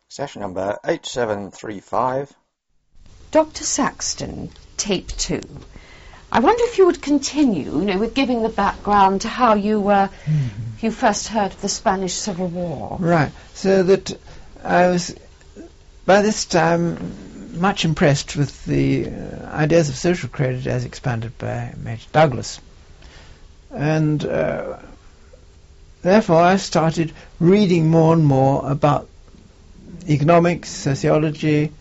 Session number 8735. Dr. Saxton, tape 2. I wonder if you would continue, with giving the background to how you first heard of the Spanish Civil War. Right, so that I was, by this time, much impressed with the ideas of social credit as expanded by Major Douglas. And therefore I started reading more and more about economics, sociology,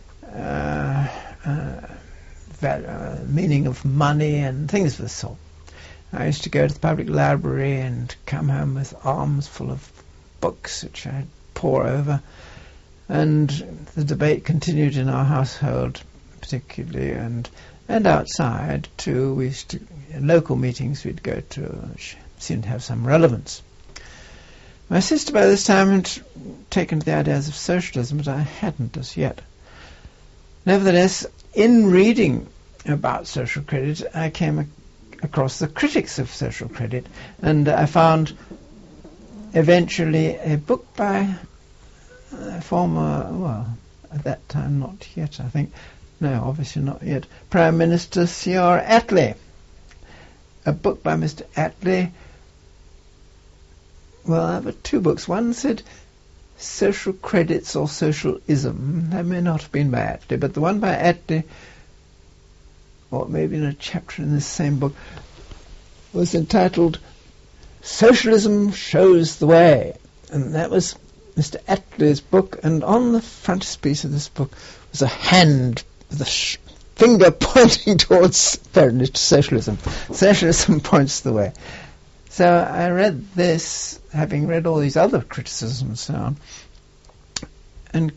meaning of money and things of the sort. I used to go to the public library and come home with arms full of books which I'd pore over, and the debate continued in our household particularly, and outside too. We used to, in local meetings we'd go to, which seemed to have some relevance. My sister by this time had taken to the ideas of socialism, but I hadn't as yet. Nevertheless, in reading about social credit, I came across the critics of social credit, and I found eventually a book by a former, well, at that time not yet, I think, no, obviously not yet, Prime Minister Sr. Attlee. A book by Mr. Attlee. Well, I have two books. One said Social Credits or Socialism. That may not have been by Attlee, but the one by Attlee, or maybe in a chapter in this same book, was entitled Socialism Shows the Way. And that was Mr. Attlee's book, and on the frontispiece of this book was a hand with a finger pointing towards socialism. Socialism points the way. So I read this, having read all these other criticisms and so on, and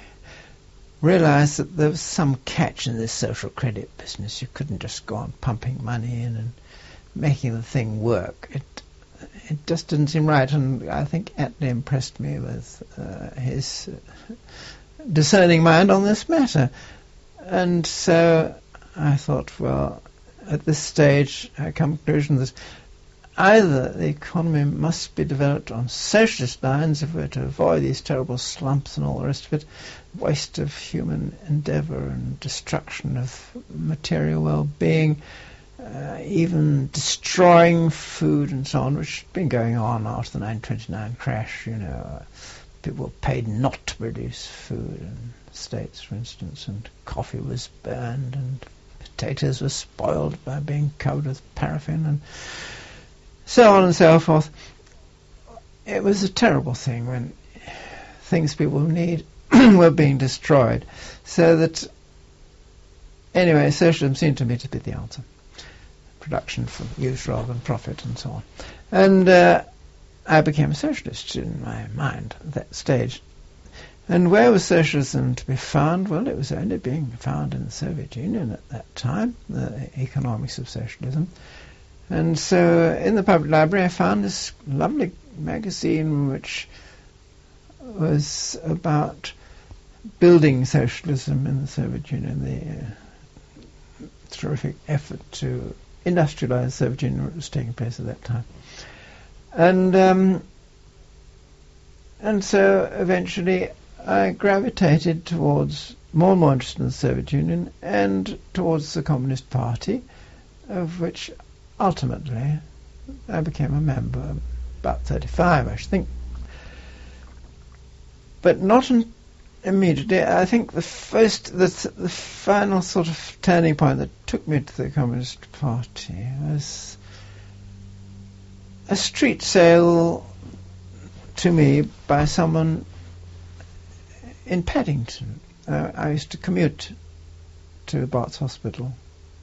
realised that there was some catch in this social credit business. You couldn't just go on pumping money in and making the thing work. It just didn't seem right, and I think Attlee impressed me with his discerning mind on this matter. And so I thought, well, at this stage I come to the conclusion that either the economy must be developed on socialist lines if we're to avoid these terrible slumps and all the rest of it, waste of human endeavour and destruction of material well-being, even destroying food and so on, which had been going on after the 1929 crash. People were paid not to produce food in the States, for instance, and coffee was burned and potatoes were spoiled by being covered with paraffin and so on and so forth. It was a terrible thing when things people need were being destroyed. So that, anyway, socialism seemed to me to be the answer. Production for use rather than profit and so on. And I became a socialist in my mind at that stage. And where was socialism to be found? Well, it was only being found in the Soviet Union at that time, the economics of socialism. And so in the public library I found this lovely magazine which was about building socialism in the Soviet Union, the terrific effort to industrialize the Soviet Union that was taking place at that time. And so eventually I gravitated towards more and more interest in the Soviet Union and towards the Communist Party, of which ultimately I became a member about 35, I should think. But not immediately. I think the final sort of turning point that took me to the Communist Party was a street sale to me by someone in Paddington. I used to commute to Barts Hospital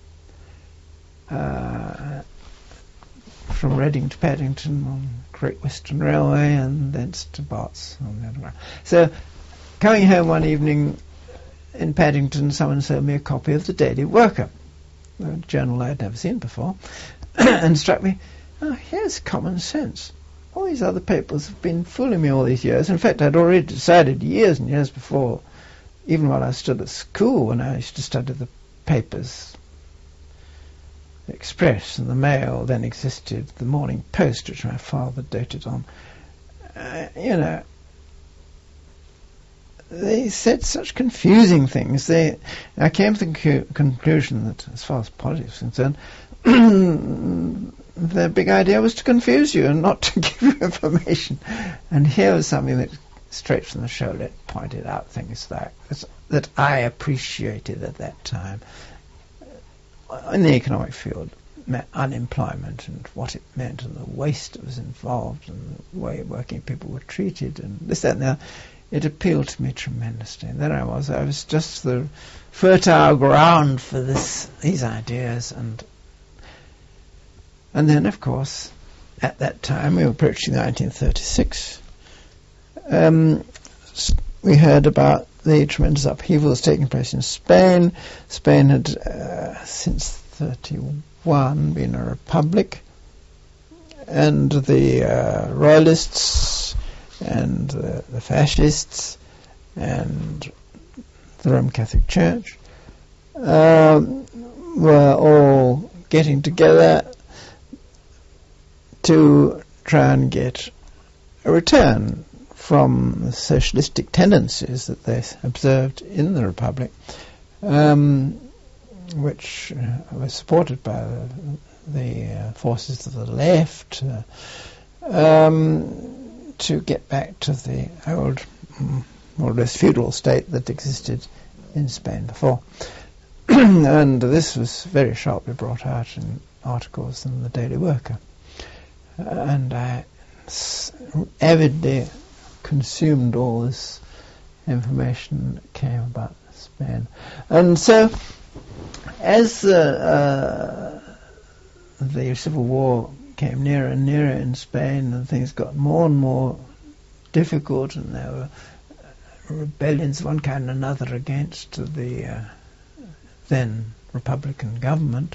from Reading to Paddington on Great Western Railway, and thence to Barts on the other way. So, coming home one evening in Paddington, someone sold me a copy of the Daily Worker, a journal I had never seen before, and struck me, oh, here's common sense. All these other papers have been fooling me all these years. In fact, I'd already decided years and years before, even while I was still at school, when I used to study the papers, the Express and the Mail then existed, the Morning Post, which my father doted on. they said such confusing things. I came to the conclusion that, as far as politics is concerned, their big idea was to confuse you and not to give you information. And here was something that, straight from the show, pointed out things like that I appreciated at that time in the economic field. Unemployment and what it meant and the waste that was involved and the way working people were treated and this, that and that. It appealed to me tremendously. And there I was just the fertile ground for these ideas. And then, of course, at that time, we were approaching 1936, we heard about the tremendous upheavals taking place in Spain. Spain had, since 1931, been a republic, and the royalists and the fascists and the Roman Catholic Church were all getting together to try and get a return from the socialistic tendencies that they observed in the Republic, which were supported by the forces of the left, to get back to the old, more or less feudal state that existed in Spain before. And this was very sharply brought out in articles in the Daily Worker. And I avidly consumed all this information that came about Spain. And so, as the Civil War came nearer and nearer in Spain, and things got more and more difficult, and there were rebellions of one kind and another against the then Republican government,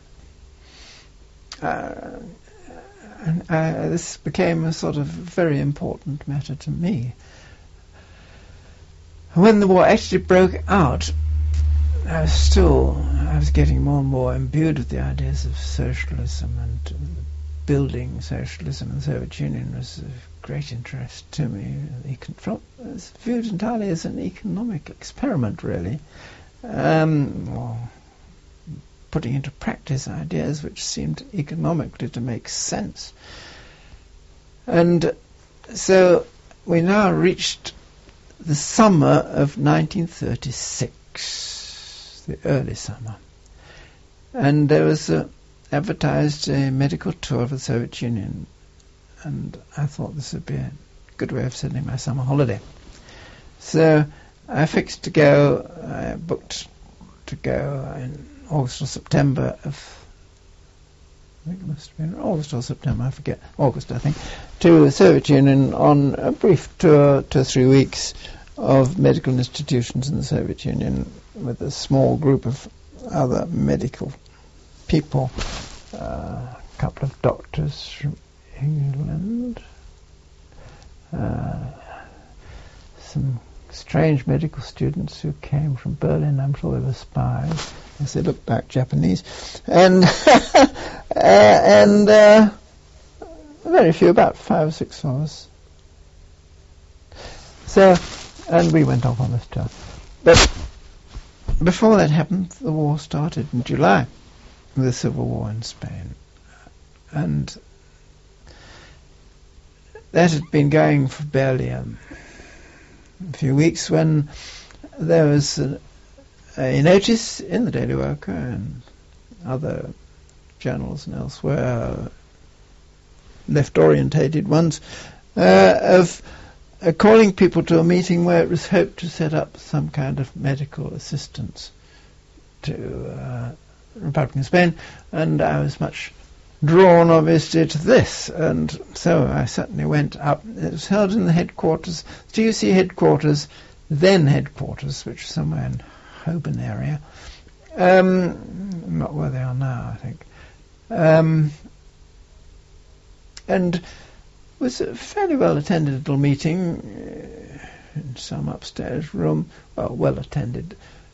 this became a sort of very important matter to me. When the war actually broke out, I was getting more and more imbued with the ideas of socialism, and building socialism in the Soviet Union was of great interest to me. It was viewed entirely as an economic experiment, really, or putting into practice ideas which seemed economically to make sense. And so we now reached the summer of 1936, the early summer, and there was advertised a medical tour of the Soviet Union, and I thought this would be a good way of spending my summer holiday. So I fixed to go, I booked to go in August or September I think it must have been August or September, I forget, August I think, to the Soviet Union on a brief tour, 2 or 3 weeks, of medical institutions in the Soviet Union with a small group of other medical people, a couple of doctors from England, some strange medical students who came from Berlin. I'm sure they were spies, as they looked like Japanese, and very few, about 5 or 6 of us. So, and we went off on this tour. But before that happened, the war started in July, the Civil War in Spain, and that had been going for barely a few weeks when there was a notice in the Daily Worker and other journals and elsewhere, left-orientated ones, of calling people to a meeting where it was hoped to set up some kind of medical assistance to Republican Spain, and I was much drawn, obviously, to this, and so I certainly went up. It was held in the headquarters, TUC headquarters, then headquarters, which is somewhere in Holborn area, not where they are now, I think, and it was a fairly well-attended little meeting in some upstairs room, well attended.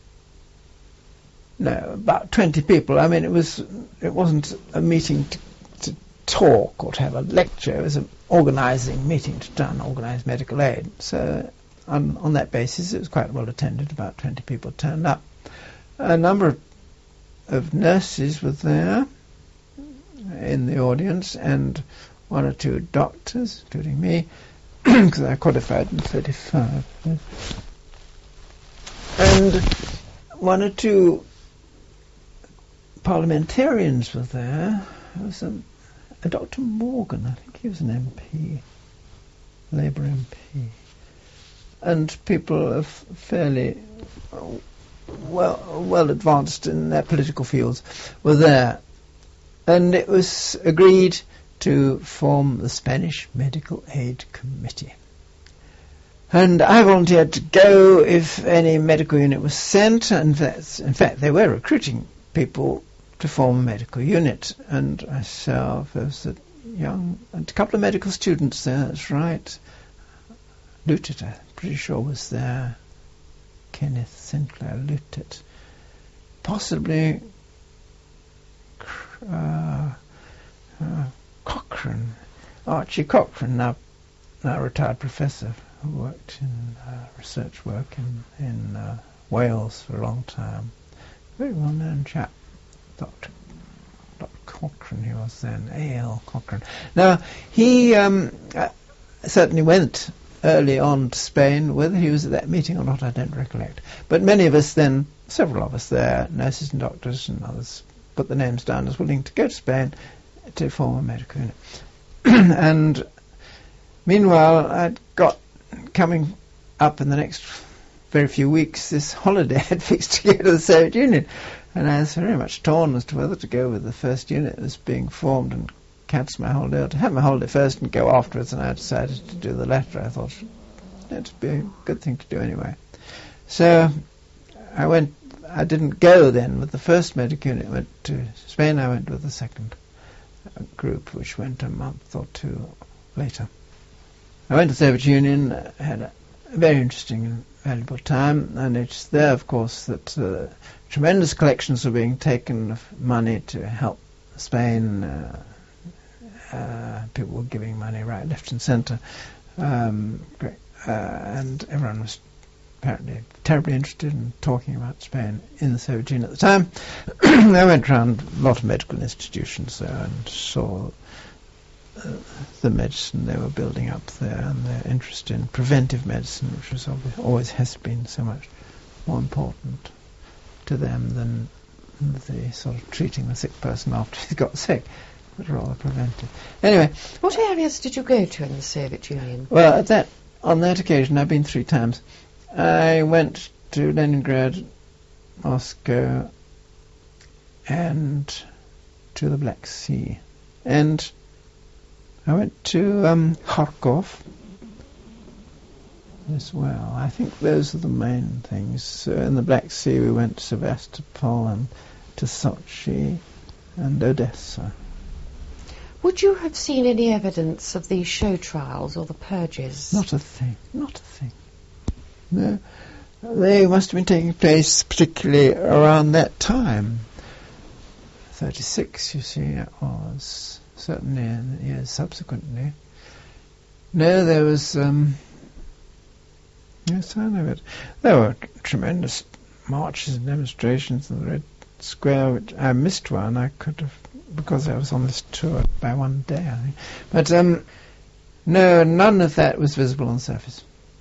No, about 20 people. I mean, it wasn't a meeting to talk or to have a lecture. It was an organising meeting to try and organise medical aid. So on that basis, it was quite well attended. About 20 people turned up. A number of nurses were there in the audience, and one or two doctors, including me, because I qualified in 35. And one or two parliamentarians were there. There was a Dr. Morgan, I think he was an MP, Labour MP. And people of fairly well advanced in their political fields were there. And it was agreed to form the Spanish Medical Aid Committee. And I volunteered to go if any medical unit was sent, and in fact they were recruiting people to form a medical unit, and myself, there was a couple of medical students there, that's right. Lutet, I'm pretty sure, was there. Kenneth Sinclair Lutet. Possibly Cochrane, Archie Cochrane, now retired professor, who worked in research work in Wales for a long time. Very well-known chap, Dr. Cochrane, he was then, A.L. Cochrane. Now, he certainly went early on to Spain. Whether he was at that meeting or not, I don't recollect. But many of us then, several of us there, nurses and doctors and others, put the names down as willing to go to Spain to form a medical unit. And meanwhile, I'd got, coming up in the next very few weeks, this holiday I'd fixed to go to the Soviet Union. And I was very much torn as to whether to go with the first unit that was being formed and cancel my holiday, or to have my holiday first and go afterwards, and I decided to do the latter. I thought it'd be a good thing to do anyway. So I went. I didn't go then with the first medical unit. I went to Spain. I went with the second group, which went a month or two later. I went to the Soviet Union, had a very interesting and valuable time, and it's there, of course, that tremendous collections were being taken of money to help Spain. People were giving money right, left and centre, and everyone was apparently terribly interested in talking about Spain in the Soviet Union at the time. I went around a lot of medical institutions there and saw the medicine they were building up there, and their interest in preventive medicine, which was always has been so much more important to them than the sort of treating the sick person after he's got sick. But rather preventive. Anyway. What areas did you go to in the Soviet Union? Well, on that occasion, I've been 3 times. I went to Leningrad, Moscow, and to the Black Sea. And I went to Kharkov as well. I think those are the main things. In the Black Sea, we went to Sevastopol and to Sochi and Odessa. Would you have seen any evidence of these show trials or the purges? Not a thing. No. They must have been taking place particularly around that time. 36, you see, it was. Certainly in the years subsequently. No, there was... yes, I know it. There were tremendous marches and demonstrations in the Red Square, which I missed one. I could have... because I was on this tour by one day, I think. But, no, none of that was visible on the surface.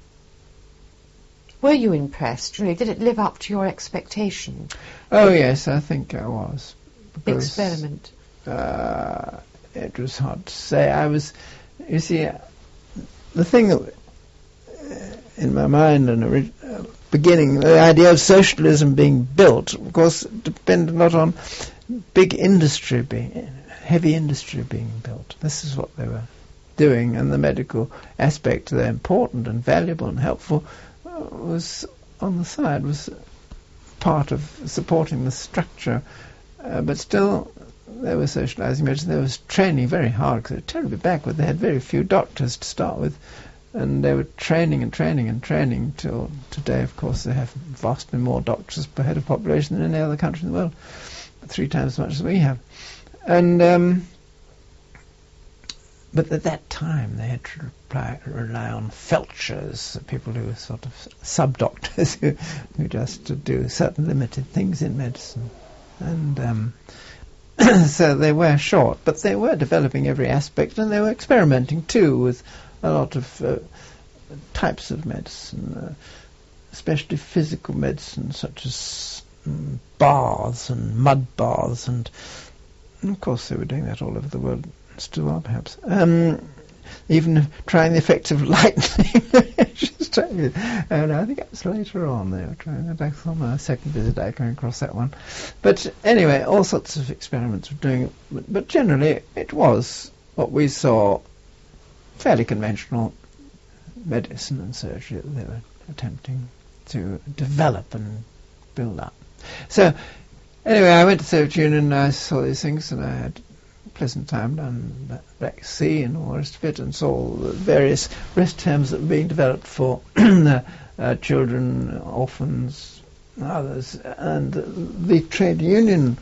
Were you impressed? Really? Did it live up to your expectation? Oh, yes, I think I was. Experiment. It was hard to say. You see, the thing that, in my mind, beginning, the idea of socialism being built, of course, depended a lot on big industry heavy industry being built. This is what they were doing, and the medical aspect, they're important and valuable and helpful, was on the side, was part of supporting the structure, but still they were socialising medicine. They were training very hard because they were terribly backward. They had very few doctors to start with, and they were training till today. Of course, they have vastly more doctors per head of population than any other country in the world, 3 times as much as we have. And But at that time they had to rely on felchers, people who were sort of sub-doctors who just do certain limited things in medicine. And so they were short, but they were developing every aspect, and they were experimenting too with a lot of types of medicine, especially physical medicine, such as baths and mud baths, and of course they were doing that all over the world. Still are, perhaps. Even trying the effects of lightning. And I think that's later on. They were trying that. Back on my second visit, I came across that one. But anyway, all sorts of experiments were doing it. But generally, it was what we saw, fairly conventional medicine and surgery that they were attempting to develop and build up. So, anyway, I went to the Soviet Union and I saw these things, and I had pleasant time down the Black Sea and all the rest of it, and saw the various rest homes that were being developed for children, orphans, others, and the trade union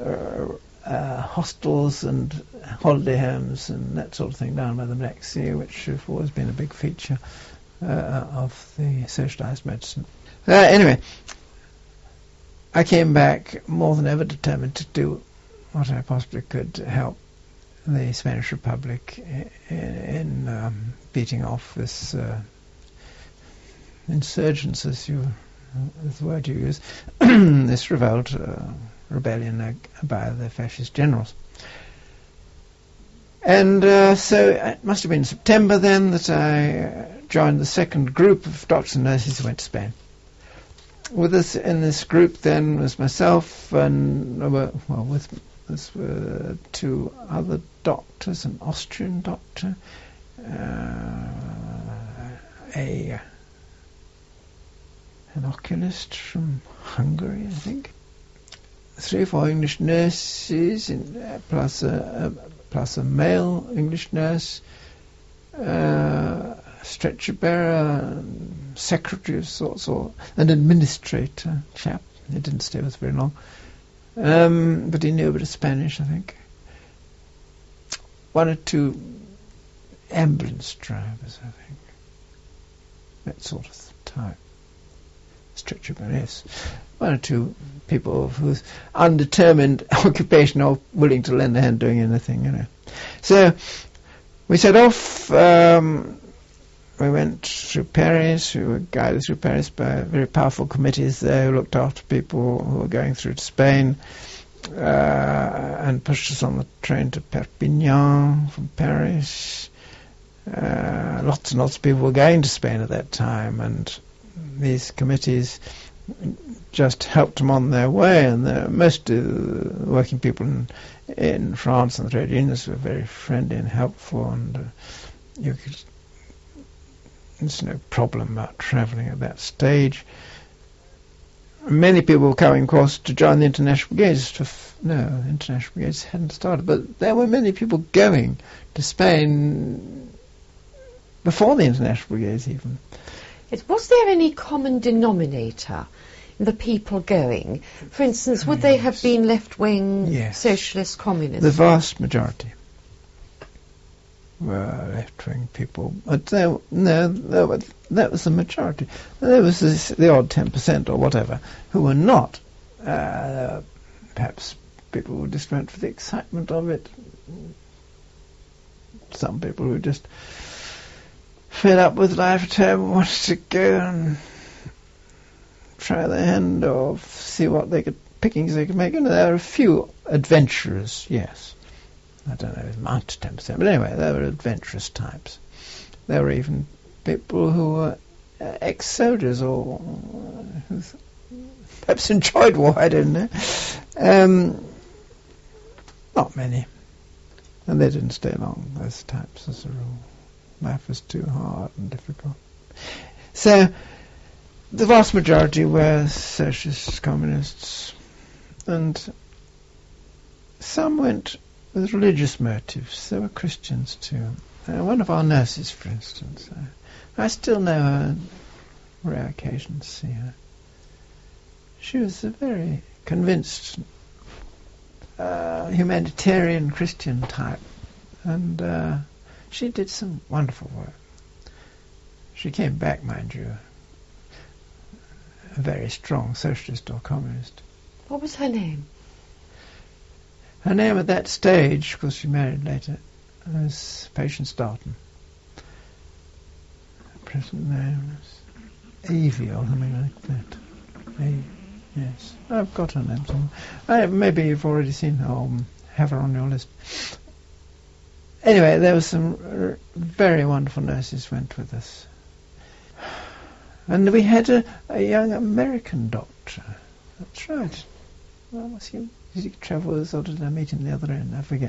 hostels and holiday homes and that sort of thing down by the Black Sea, which have always been a big feature of the socialised medicine. Anyway, I came back more than ever determined to do what I possibly could to help the Spanish Republic in beating off this insurgence, as the word you use, this rebellion by the fascist generals. And so it must have been September then that I joined the second group of doctors and nurses who went to Spain. With us in this group then was myself and, with us were two other doctors, an Austrian doctor, an oculist from Hungary, I think, 3 or 4 English nurses, plus a male English nurse, stretcher bearer, secretary of sorts, or an administrator chap. He didn't stay with us very long. But he knew a bit of Spanish, I think. 1 or 2 ambulance drivers, I think. That sort of type. Stretcher bearer, yes. 1 or 2 people whose undetermined occupation are willing to lend a hand doing anything, you know. So we set off. We went through Paris. We were guided through Paris by very powerful committees there who looked after people who were going through to Spain, and pushed us on the train to Perpignan from Paris. Lots and lots of people were going to Spain at that time, and these committees just helped them on their way, and most of the working people in France and the trade unions were very friendly and helpful, and there's no problem about travelling at that stage. Many people were coming, of course, to join the International Brigades. International Brigades hadn't started, but there were many people going to Spain before the International Brigades even. Was there any common denominator in the people going? For instance, would they have been left-wing socialist communists? The vast majority were left-wing people, but that was the majority. There was the odd 10% or whatever who were not. Perhaps people who just went for the excitement of it. Some people who just fed up with life at home and wanted to go and try their hand or see what pickings they could make. And there were a few adventurers, yes. I don't know if it amounted to 10%, but anyway, they were adventurous types. There were even people who were ex-soldiers or who perhaps enjoyed war, I don't know. Not many. And they didn't stay long, those types, as a rule. Life was too hard and difficult. So, the vast majority were socialist communists, and some went with religious motives. There were Christians too. One of our nurses, for instance, I still know her on rare occasions see her. She was a very convinced humanitarian Christian type, and she did some wonderful work. She came back, mind you, a very strong socialist or communist. What was her name? Her name at that stage, because she married later, was Patience Darton. Her present name was Evie or something like that. Yes, I've got her name somewhere. Maybe you've already seen her or have her on your list. Anyway, there were some very wonderful nurses went with us. And we had a young American doctor. That's right. Well, was he? Did he travel with us or did I meet him the other end? I forget.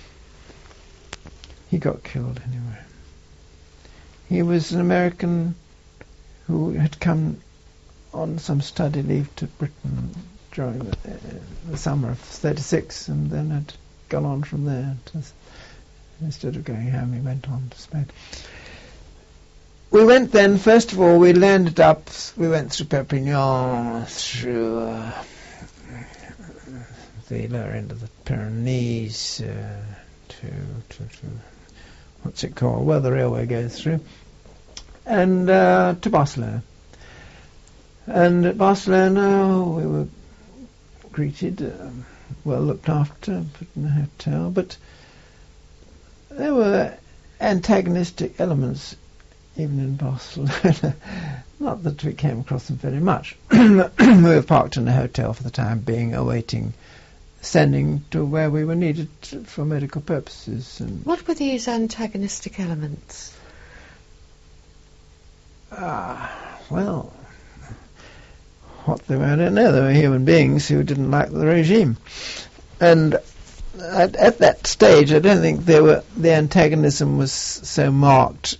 He got killed anyway. He was an American who had come on some study leave to Britain during the summer of 36 and then had gone on from there. Instead of going home, he went on to Spain. We went then, first of all, we went through Perpignan, through the lower end of the Pyrenees, to what's it called, where the railway goes through, and to Barcelona. And at Barcelona we were greeted, well looked after, put in a hotel, but there were antagonistic elements even in Barcelona. Not that we came across them very much. We were parked in a hotel for the time being, awaiting sending to where we were needed for medical purposes. And what were these antagonistic elements? Well, what they were, I don't know. They were human beings who didn't like the regime. And at that stage, I don't think the antagonism was so marked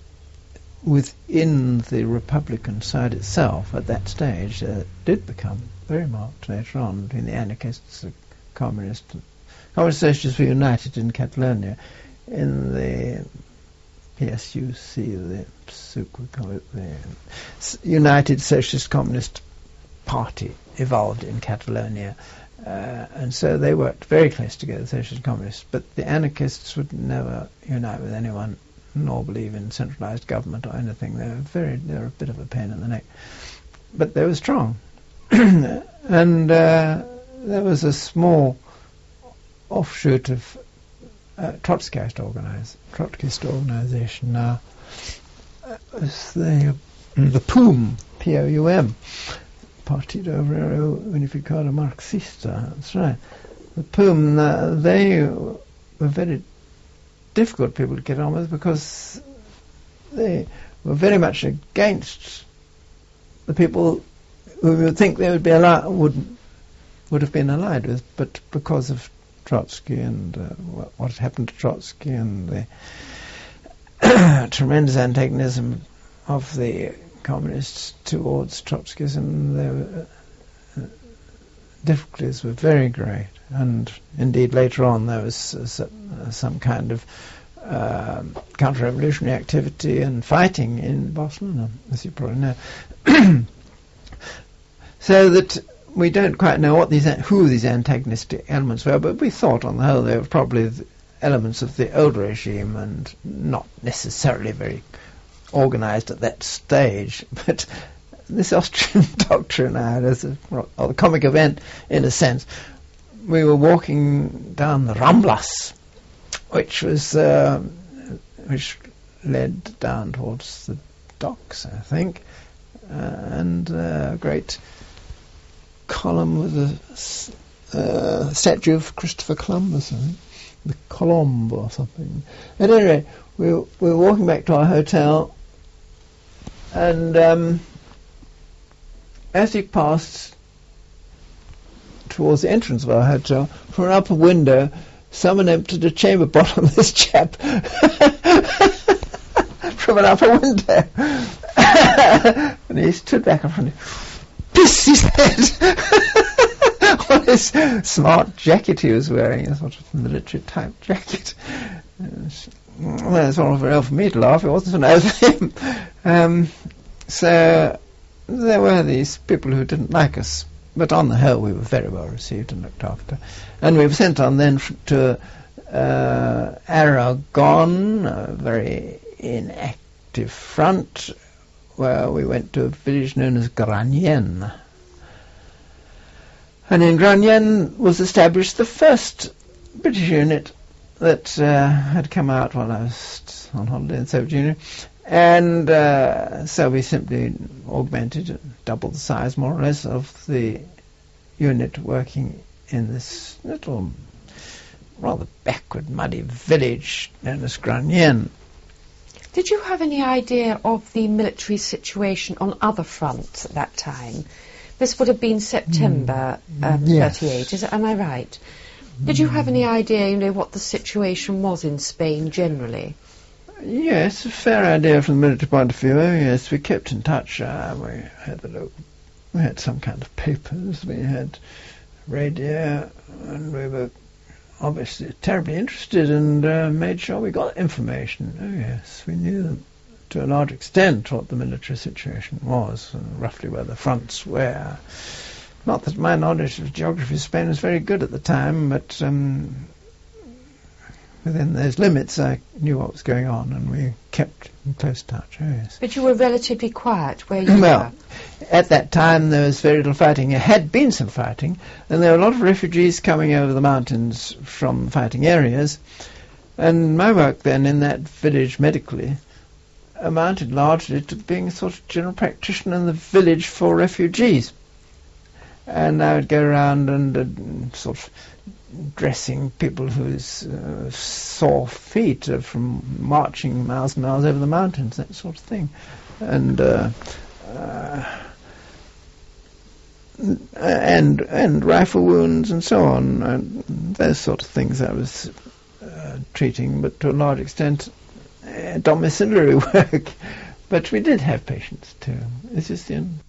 within the Republican side itself. At that stage, it did become very marked later on between the anarchists, the communists. Communist socialists were united in Catalonia in the PSUC, the PSUC we call it, the United Socialist Communist Party evolved in Catalonia. And so they worked very close together, socialist communists, but the anarchists would never unite with anyone nor believe in centralized government or anything. They were a bit of a pain in the neck. But they were strong. And there was a small offshoot of Trotskyist organization now. It was the POUM, P-O-U-M, Partido Obrero Unificado Marxista, that's right. The POUM, they were very difficult people to get on with because they were very much against the people who you would think they would be would have been allied with, but because of Trotsky and what had happened to Trotsky and the tremendous antagonism of the communists towards Trotskyism, the difficulties were very great. And indeed later on there was some kind of counter-revolutionary activity and fighting in Barcelona, as you probably know. So that we don't quite know who these antagonistic elements were, but we thought on the whole they were probably the elements of the old regime and not necessarily very organized at that stage. But this Austrian doctor and I had a comic event in a sense. We were walking down the Ramblas, which led down towards the docks, I think, and a great column with a statue of Christopher Columbus, I think, the Colombe or something. At any rate, we were walking back to our hotel, and as we passed towards the entrance of our hotel, from an upper window, someone emptied a chamber pot on this chap from an upper window. And he stood back in front of him. Piss, he said, on his smart jacket he was wearing, a sort of military-type jacket. Well, it's all very well for me to laugh, it wasn't so nice for him. So there were these people who didn't like us, but on the whole we were very well received and looked after. And we were sent on then to Aragon, a very inactive front, where we went to a village known as Granienne. And in Granienne was established the first British unit that had come out while I was on holiday in Soviet Union. And so we simply augmented, doubled the size more or less of the unit working in this little, rather backward, muddy village known as Granienne. Did you have any idea of the military situation on other fronts at that time? This would have been September 38, am I right? Did you have any idea, what the situation was in Spain generally? Yes, a fair idea from the military point of view. Yes, we kept in touch. We had some kind of papers, we had radio, and we were obviously terribly interested and made sure we got information. Oh yes, we knew to a large extent what the military situation was, and roughly where the fronts were. Not that my knowledge of geography of Spain was very good at the time, but within those limits I knew what was going on, and we kept in close touch. Oh, yes. But you were relatively quiet where you well, were. At that time there was very little fighting. There had been some fighting, and there were a lot of refugees coming over the mountains from fighting areas, and my work then in that village medically amounted largely to being a sort of general practitioner in the village for refugees. And I would go around and sort of dressing people whose sore feet are from marching miles and miles over the mountains, that sort of thing. And rifle wounds and so on, and those sort of things I was treating, but to a large extent domiciliary work. But we did have patients too. It's just